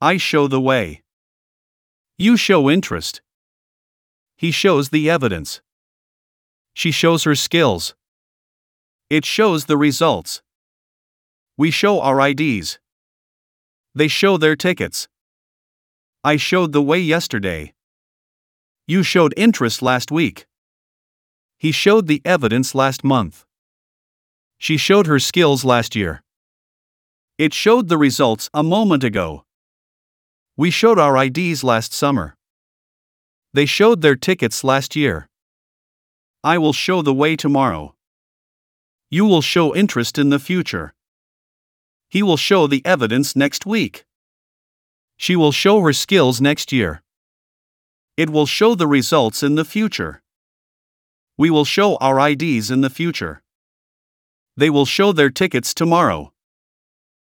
I show the way. You show interest. He shows the evidence. She shows her skills. It shows the results. We show our IDs. They show their tickets. I showed the way yesterday. You showed interest last week. He showed the evidence last month. She showed her skills last year. It showed the results a moment ago. We showed our IDs last summer. They showed their tickets last year. I will show the way tomorrow. You will show interest in the future. He will show the evidence next week. She will show her skills next year. It will show the results in the future. We will show our IDs in the future. They will show their tickets tomorrow.